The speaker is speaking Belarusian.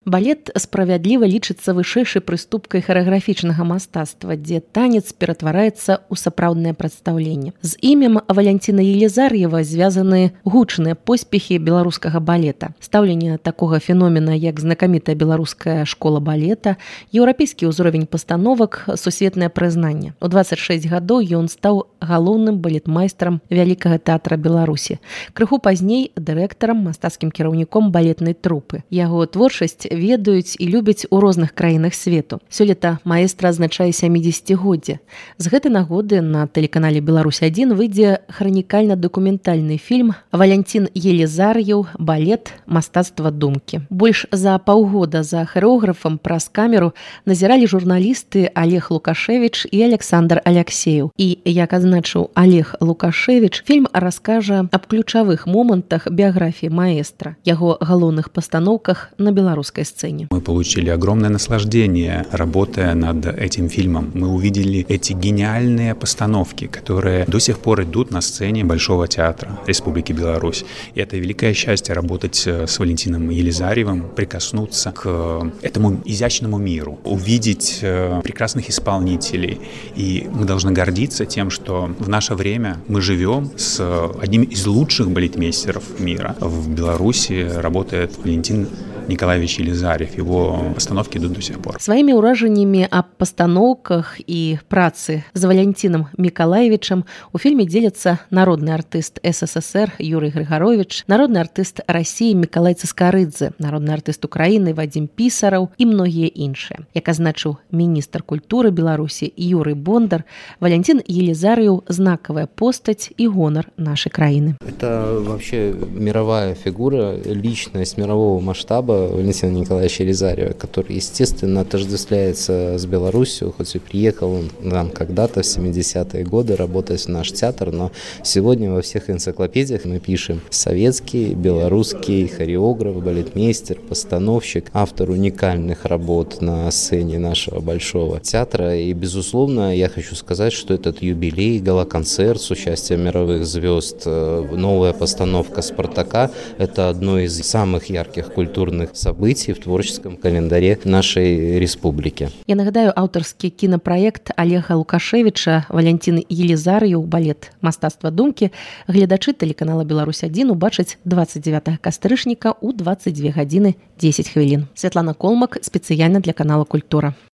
Балет справядліва лічыцца вышэйшай прыступкай харэаграфічнага мастацтва, дзе танец ператвараецца ў сапраўднае прадстаўленне. З імем Валянціна Елізар'ева звязаны гучныя поспехі беларускага балета. Стаўленне такога феномена, як знакамітая беларуская школа балета, еўрапейскі ўзровень пастановак, сусветнае прызнанне. У 26 гадоў ён стаў галоўным балетмайстрам Вялікага тэатра Беларусі. Крыху пазней дырэктарам, мастацкім кіраўніком балетнай трупы. Яго творчасць ведаюць і любяць у розных краінах свету. Сёлета маэстра адзначае 70-годдзе. З гэтай нагоды на тэлеканале «Беларусь-1» выйдзе хранікальна-дакументальны фільм «Валянцін Елізар'еў. Балет. Мастацтва думкі». Больш за паўгода за харэографам праз камеру назіралі журналісты Олег Лукашевіч і Александр Аляксеев. І, як адзначыў Олег Лукашевіч, фільм раскажа аб ключавых момантах біяграфіі маэстра, яго галоўных пастаноўках на беларускай сцене. Мы получили огромное наслаждение, работая над этим фильмом. Мы увидели эти гениальные постановки, которые до сих пор идут на сцене Большого театра Республики Беларусь. И это великое счастье работать с Валентином Елизарьевым, прикоснуться к этому изящному миру, увидеть прекрасных исполнителей. И мы должны гордиться тем, что в наше время мы живем с одним из лучших балетмейстеров мира. В Беларуси работает Валентин Николаевич Елизарьев. Его постановки идут до сих пор. Сваімі ўражаннямі аб пастаноўках і працы з Валянцінам Мікалаевічам у фільме дзеляцца народны артыст СССР Юрый Грыгарович, народны артыст Расіі Мікалай Цыскарыдзе, народны артыст Украіны Вадзім Пісараў і многія іншыя. Як азначыў міністр культуры Беларусі Юрый Бондар, Валянцін Елізар'еў – знакавая постаць і гонар нашай краіны. Это вообще мировая фигура, личность мирового масштаба Валентина Николаевича Елизарьева, который, естественно, отождествляется с Беларусью, хоть и приехал он нам когда-то в 70-е годы работать в наш театр, но сегодня во всех энциклопедиях мы пишем советский, белорусский хореограф, балетмейстер, постановщик, автор уникальных работ на сцене нашего Большого театра. И, безусловно, я хочу сказать, что этот юбилей, гала-концерт с участием мировых звезд, новая постановка «Спартака» — это одно из самых ярких культурных событий в творческом календаре нашей республики. Я нагадаю, аўтарскі кінапраект Олега Лукашевіча «Валянцін Елізар'еў. Балет. Мастацтва думкі» гледачы тэлеканала «Беларусь-1» убачаць 29 кастрычніка ў 22 гадзіны 10 хвілін. Святлана Колмак спецыяльна для канала «Культура».